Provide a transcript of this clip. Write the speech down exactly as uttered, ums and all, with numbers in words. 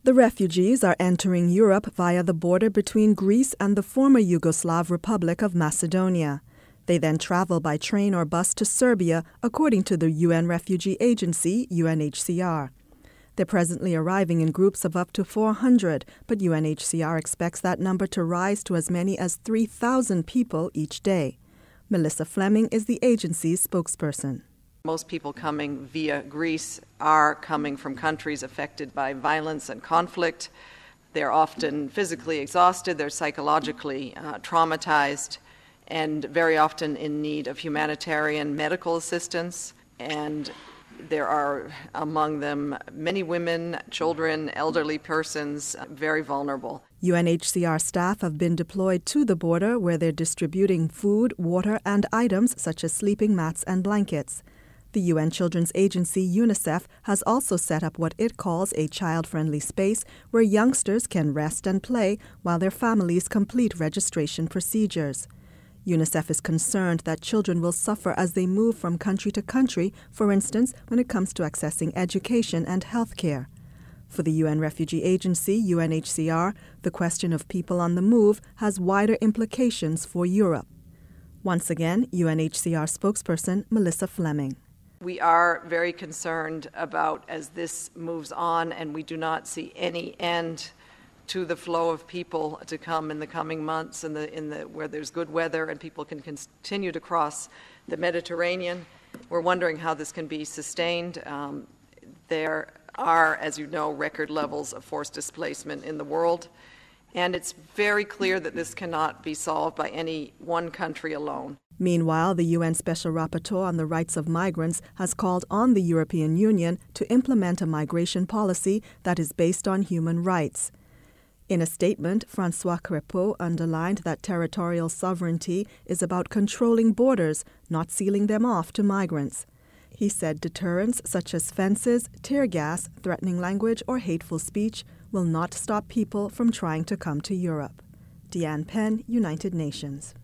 The refugees are entering Europe via the border between Greece and the former Yugoslav Republic of Macedonia. They then travel by train or bus to Serbia, according to the U N Refugee Agency, U N H C R. They're presently arriving in groups of up to four hundred, but U N H C R expects that number to rise to as many as three thousand people each day. Melissa Fleming is the agency's spokesperson. Most people coming via Greece are coming from countries affected by violence and conflict. They're often physically exhausted, they're psychologically uh, traumatized, and very often in need of humanitarian medical assistance. And there are among them many women, children, elderly persons, very vulnerable. U N H C R staff have been deployed to the border where they're distributing food, water, and items such as sleeping mats and blankets. The U N Children's Agency, UNICEF, has also set up what it calls a child-friendly space where youngsters can rest and play while their families complete registration procedures. UNICEF is concerned that children will suffer as they move from country to country, for instance, when it comes to accessing education and health care. For the U N Refugee Agency, U N H C R, the question of people on the move has wider implications for Europe. Once again, U N H C R spokesperson Melissa Fleming. We are very concerned about as this moves on, and we do not see any end to the flow of people to come in the coming months in the, in the, where there's good weather and people can continue to cross the Mediterranean. We're wondering how this can be sustained. Um, there are, as you know, record levels of forced displacement in the world, and it's very clear that this cannot be solved by any one country alone. Meanwhile, the U N Special Rapporteur on the Rights of Migrants has called on the European Union to implement a migration policy that is based on human rights. In a statement, François Crépeau underlined that territorial sovereignty is about controlling borders, not sealing them off to migrants. He said deterrents such as fences, tear gas, threatening language, or hateful speech will not stop people from trying to come to Europe. Deanne Penn, United Nations.